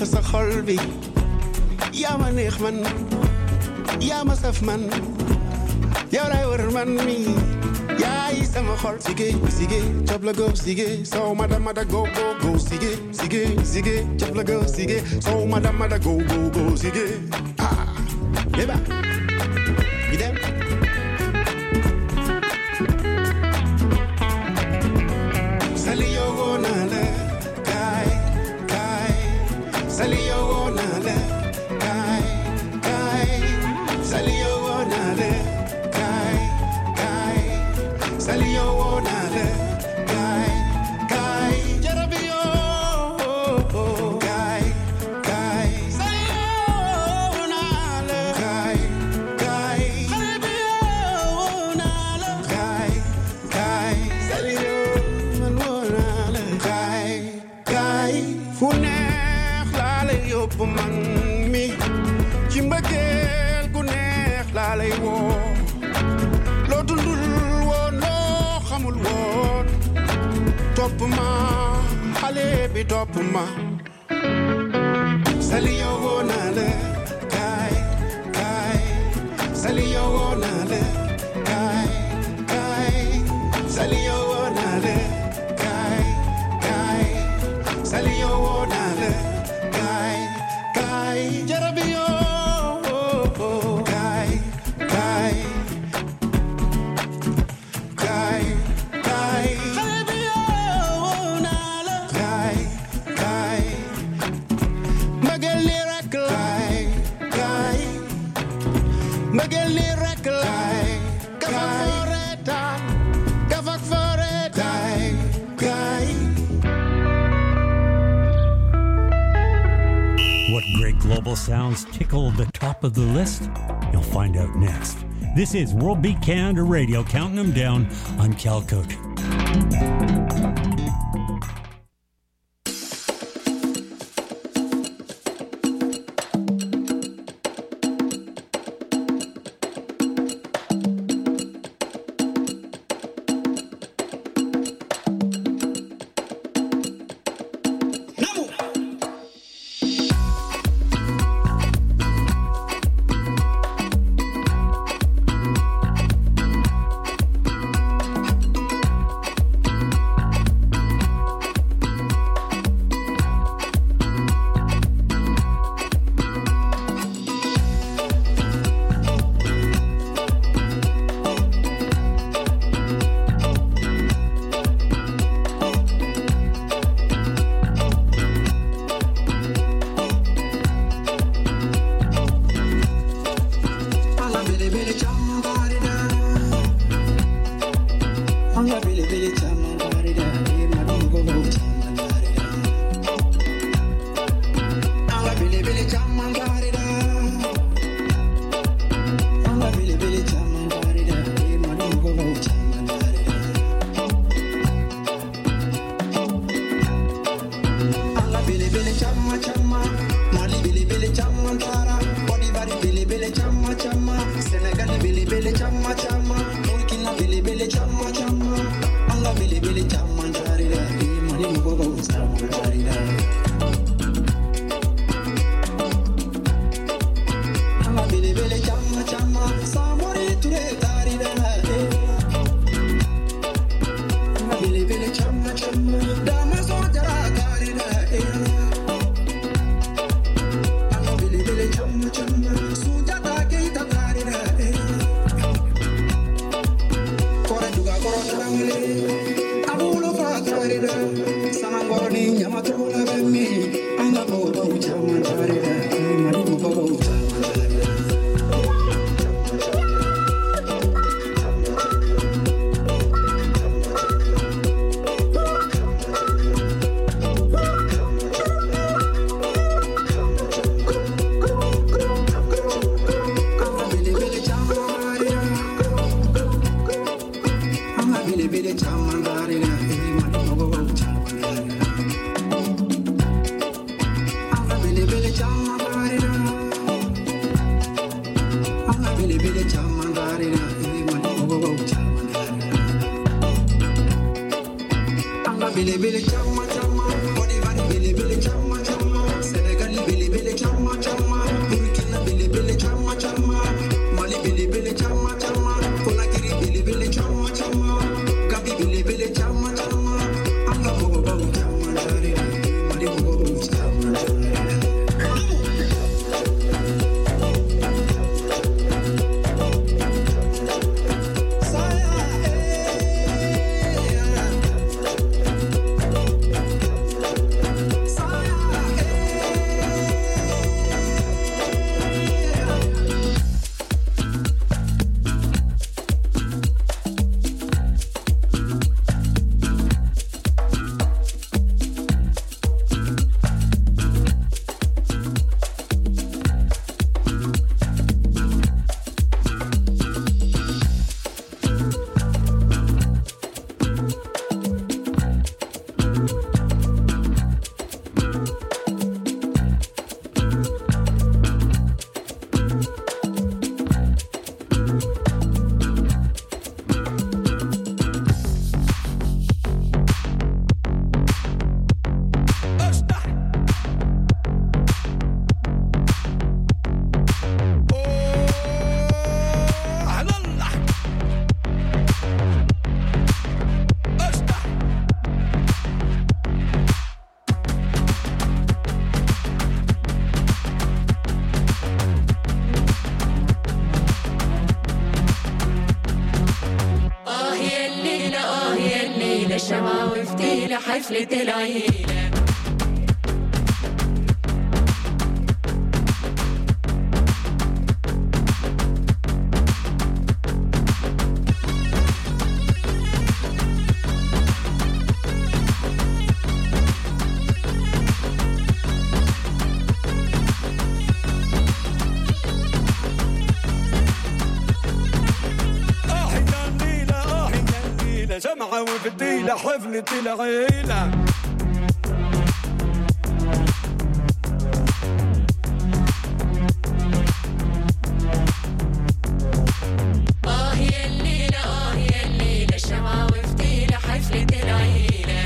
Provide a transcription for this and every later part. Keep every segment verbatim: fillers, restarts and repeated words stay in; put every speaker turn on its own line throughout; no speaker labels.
sa xol bi yaa ma neex man yaa ma saf man yow lay wër man mi yaay sama xol sige sige chop la go sige so mada mada go go go sige sige sige chop la go sige so mada mada go go go sige ah yeba idem sali yo na le kai kai sali yo na le kai kai sali yo na le kai kai sali yo na le kai kai jarabi yo kai kai sali yo na le kai kai jarabi yo na le kai kai sali yo na le kai kai fu neex laa lay yóbbu man mi ci mbëggeel gu neex laa lay woo loo dundul woon loo xamul woon topp ma xale bi topp ma sali yow woo naa la kaay kaay sali yow woo naa la kaay kaay sali yow woo naa la kaay kaay sali yow woo naa la kaay kaay jarabi yow kaay kaay kaay kaay jarabi yow naa la kaay kaay mbëggeel li rek la kaay kaay mbëggeel li rek la kafak foretaan kafak foretaan kaay.
What great global sounds tickle the top of the list? You'll find out next. This is World Beat Canada Radio, counting them down on Calcode.
حفلة العيلة.
جمعة وبديلة حفلة العيلة.
آه يا الليلة آه يا الليلة شمعة وفتيلة حفلة العيلة.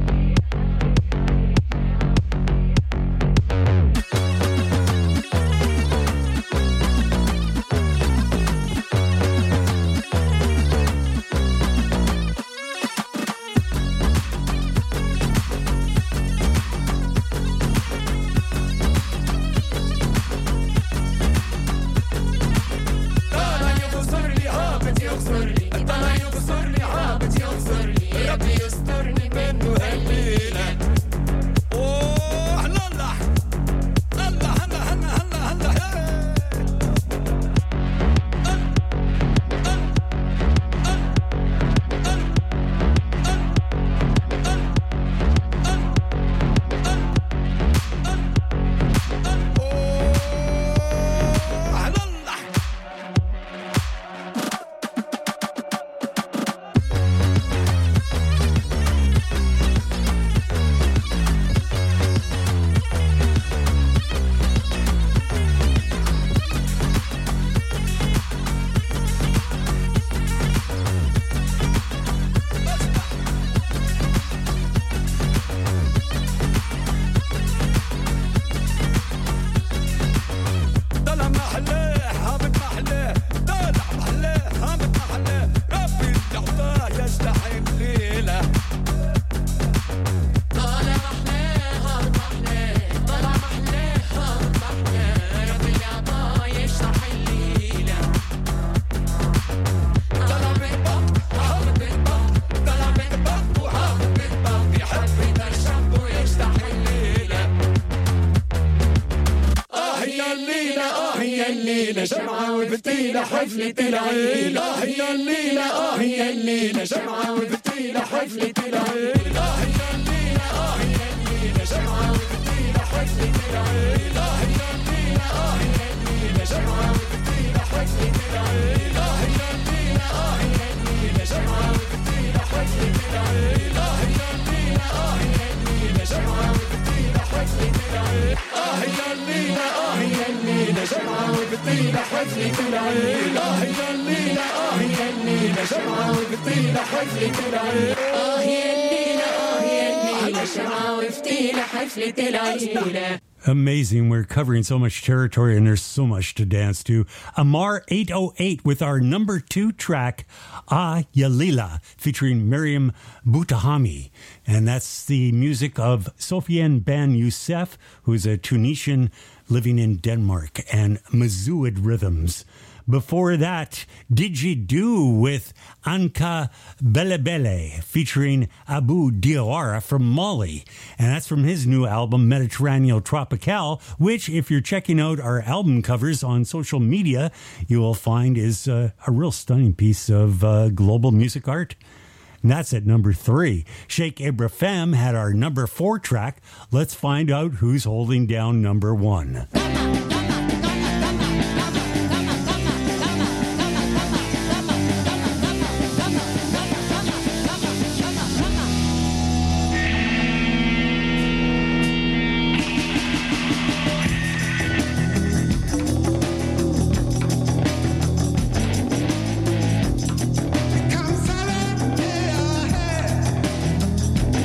جمعة وفتيلة حفلة العيلة. آه يا الليلة آه يا الليلة جمعة وفتيلة حفلة العيلة. آه يا الليلة آه يا الليلة جمعة وفتيلة حفلة العيلة. آه يا الليلة آه يا الليلة جمعة وفتيلة حفلة العيلة. آه يا الليلة آه يا الليلة جمعة وفتيلة حفلة العيلة. آه يا الليلة آه يا الليلة جمعة وفتيلة حفلة العيلة. آه يا الليلة آه يا الليلة جمعة وفتيلة حفلة العيلة. آه يا الليلة آه يا الليلة جمعة وفتيلة حفلة العيلة.
آه يا الليلة آه يا الليلة شمعة وفتيلة حفلة العيلة.
Amazing. We're covering so much territory and there's so much to dance to. Amar eight oh eight with our number two track, Ah Yalila, featuring Miriam Boutahami. And that's the music of Sofiane Ben Youssef, who's a Tunisian living in Denmark, and Mazouid Rhythms. Before that, Didgeridoo with Anka Belebele featuring Abu Diawara from Mali. And that's from his new album, Mediterraneo Tropical, which, if you're checking out our album covers on social media, you will find is uh, a real stunning piece of uh, global music art. And that's at number three. Sheikh Ibrahim had our number four track. Let's find out who's holding down number one.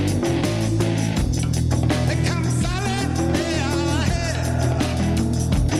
Come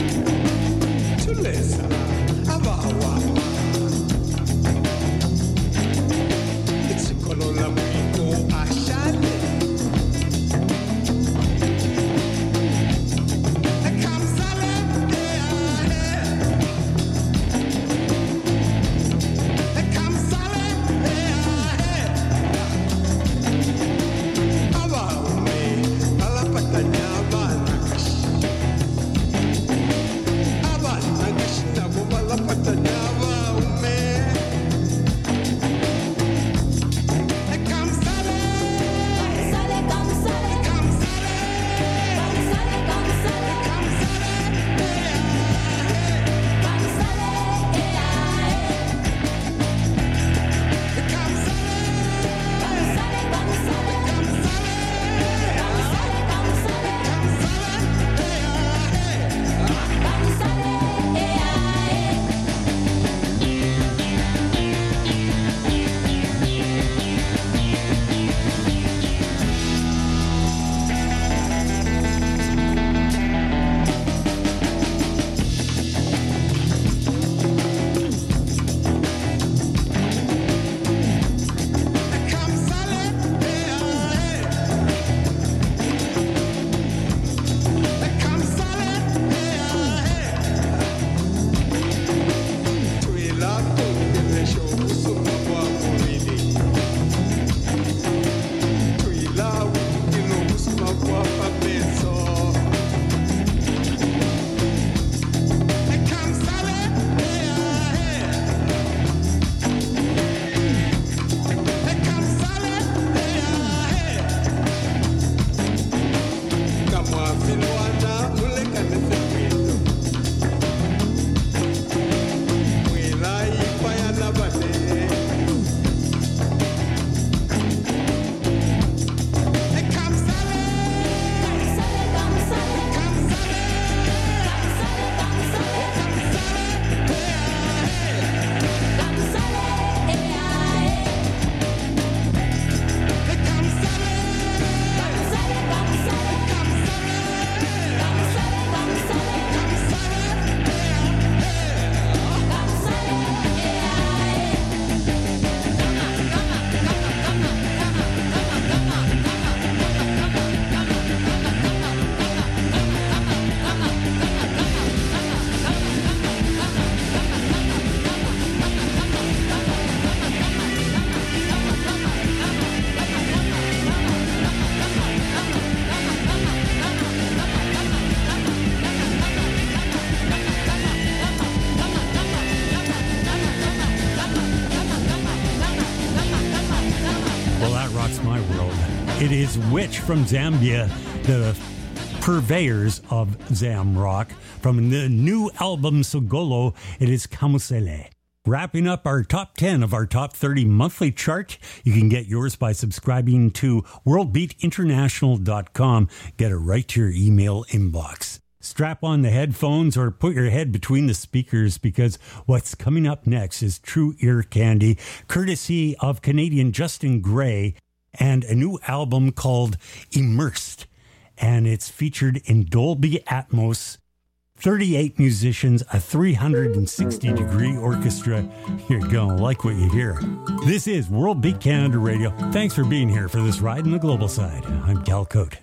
It is Witch from Zambia, the purveyors of Zam Rock. From the new album Sogolo, it is Kamusele. Wrapping up our top ten of our top thirty monthly chart. You can get yours by subscribing to world beat international dot com. Get it right to your email inbox. Strap on the headphones or put your head between the speakers, because what's coming up next is true ear candy, courtesy of Canadian Justin Gray, and a new album called Immersed. And it's featured in Dolby Atmos, thirty-eight musicians, a three hundred sixty degree orchestra. You're going to like what you hear. This is World Beat Canada Radio. Thanks for being here for this ride in the global side. I'm Cal Cote.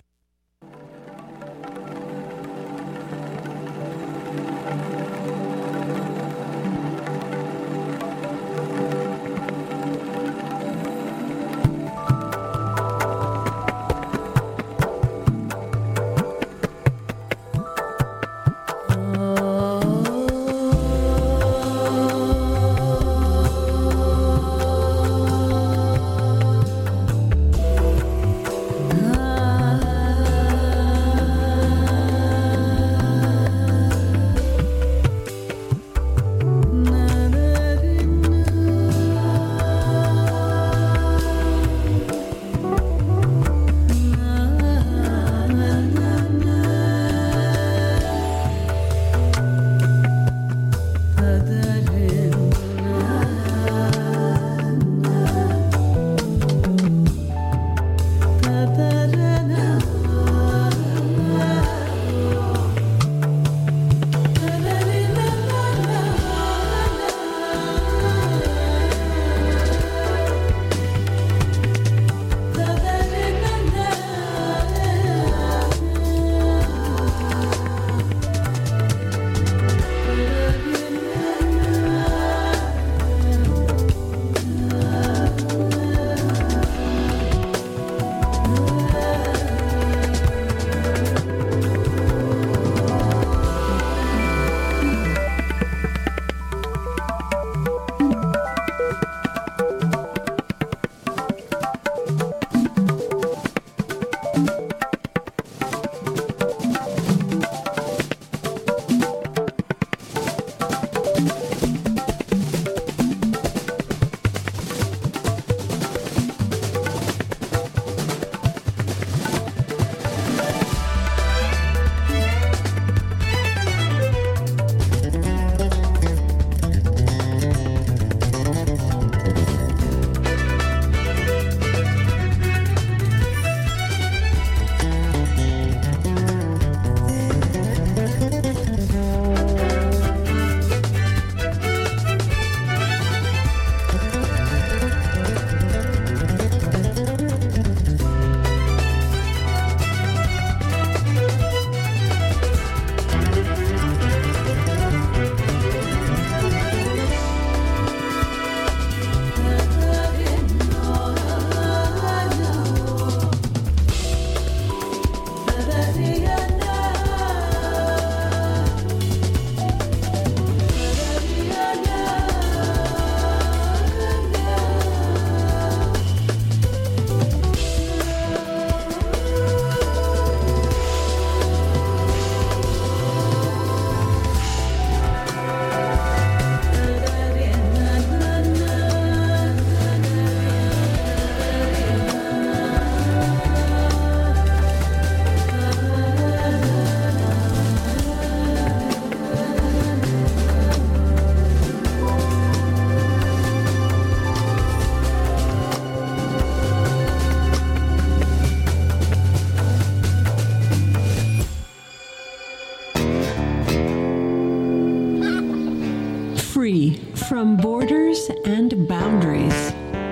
Free from borders and boundaries.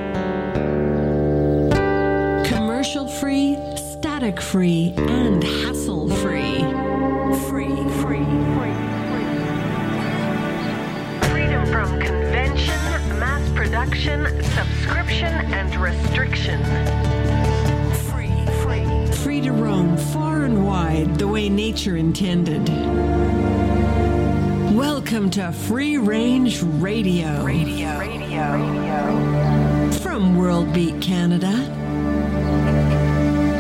Commercial free, static free, and hassle free. Free, free, free, free. Freedom from convention, mass production, subscription, and restriction. Free, free. Free to roam far and wide the way nature intended. Welcome to Free Range Radio. Radio. Radio. Radio. From World Beat Canada.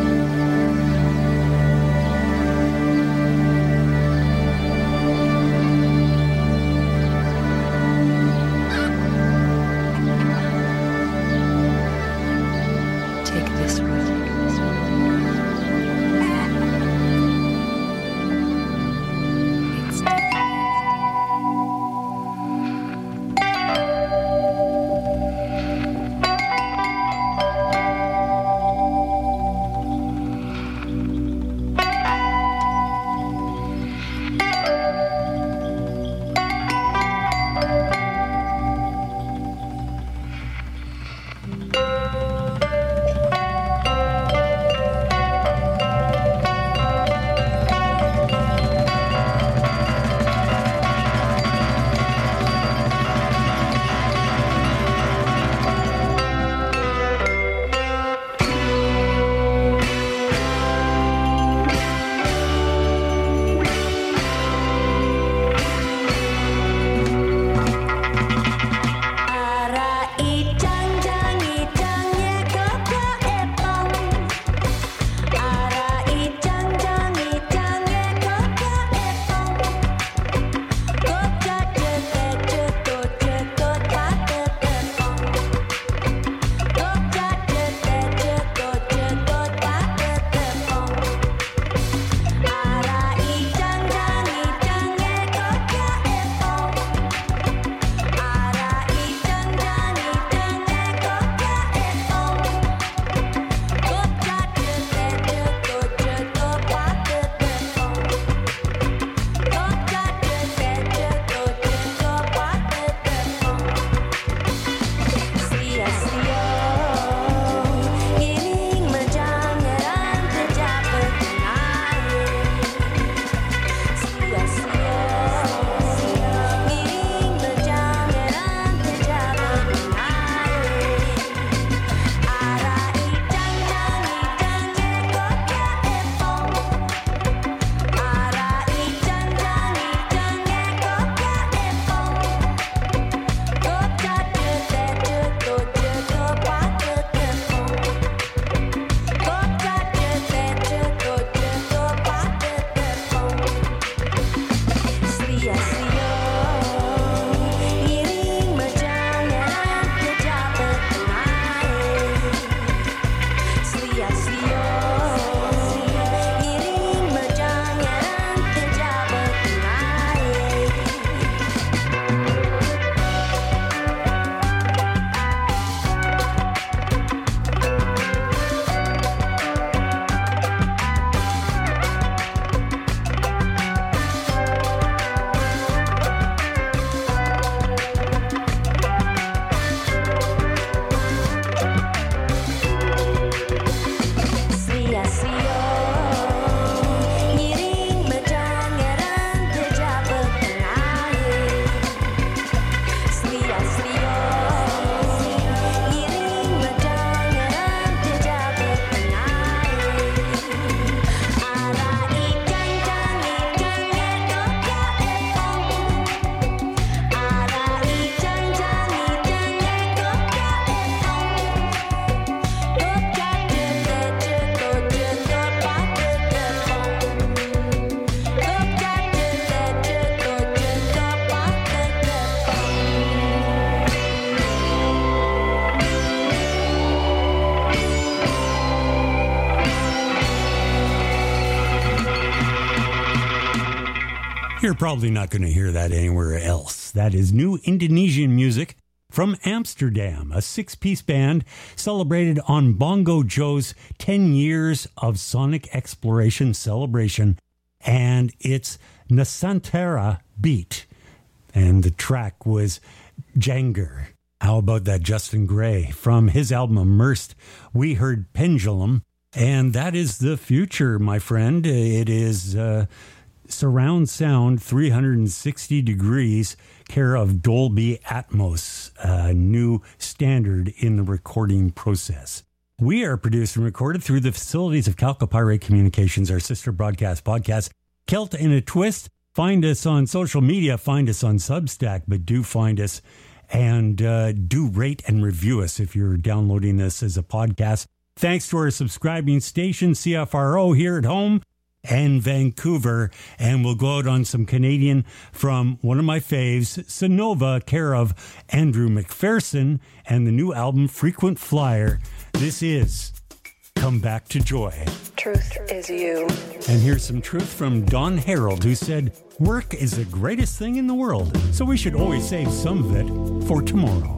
You're probably not going to hear that anywhere else. That is new Indonesian music from Amsterdam, a six-piece band celebrated on Bongo Joe's ten years of sonic exploration celebration, and it's Nusantara Beat. And the track was Janger. How about that Justin Gray? From his album Immersed, we heard Pendulum, and that is the future, my friend. It is uh, surround sound three hundred sixty degrees, care of Dolby Atmos, a new standard in the recording process. We are produced and recorded through the facilities of Calcopyrate Communications, our sister broadcast podcast, Celt in a Twist. Find us on social media, find us on Substack, but do find us and uh, do rate and review us if you're downloading this as a podcast. Thanks to our subscribing station, C F R O, here at home and Vancouver. And we'll go out on some Canadian from one of my faves, Sonova, care of Andrew McPherson, and the new album Frequent Flyer. This is Come Back to Joy.
Truth is you.
And here's some truth from Don Harold, who said, work is the greatest thing in the world, so we should always save some of it for tomorrow.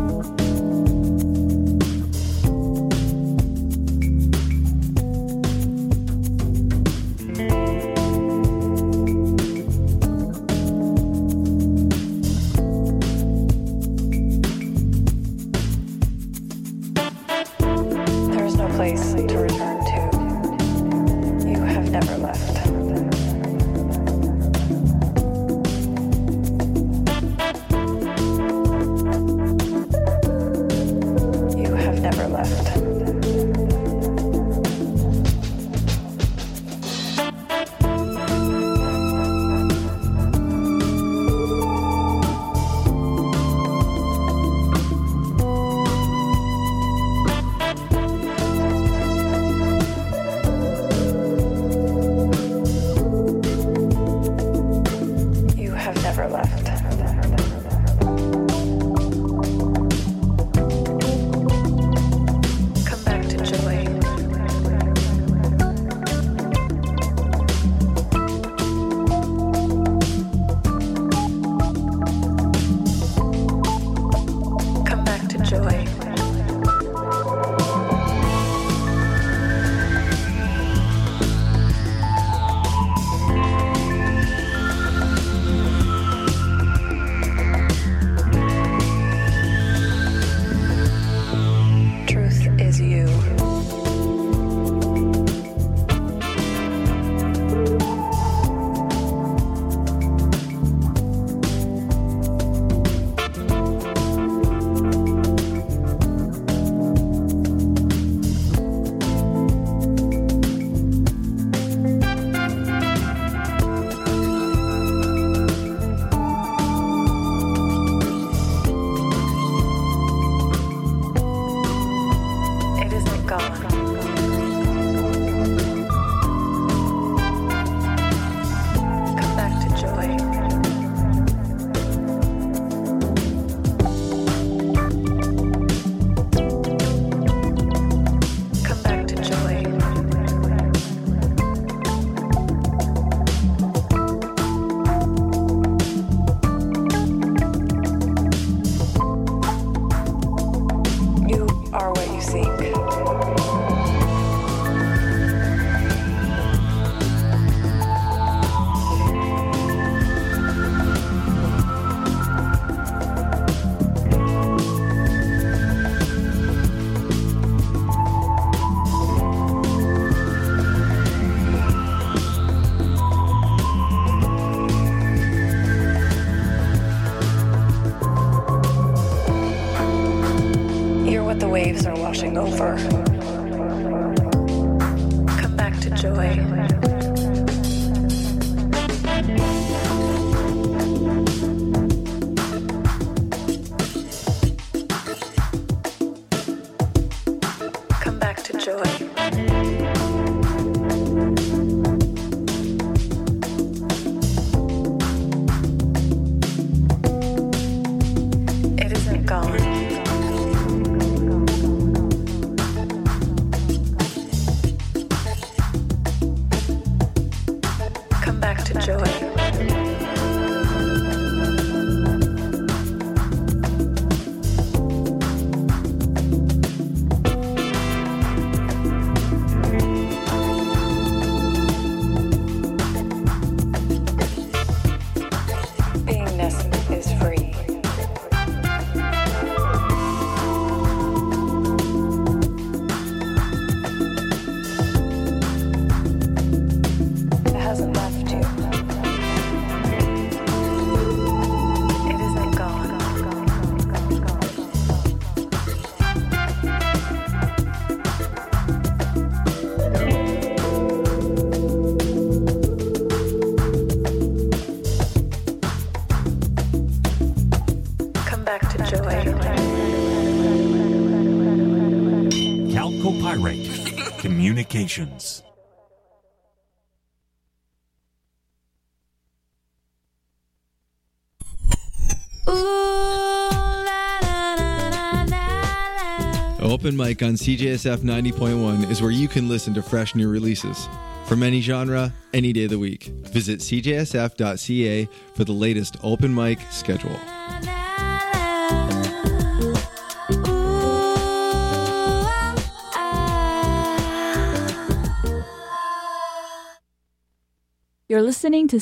There's no place to return to. You have never left. You have never left. You have never left. Come back to joy. Come back to joy. Truth is you. It isn't gone. Come back to joy. Come back to joy. You are what you seek. You're what the waves are washing over. Come back to joy. Come back to joy. It isn't gone. Come back to joy.
Communications.
Open Mic on C J S F ninety point one is where you can listen to fresh new releases. From any genre, any day of the week. Visit c j s f dot c a for the latest open mic schedule.
You're listening to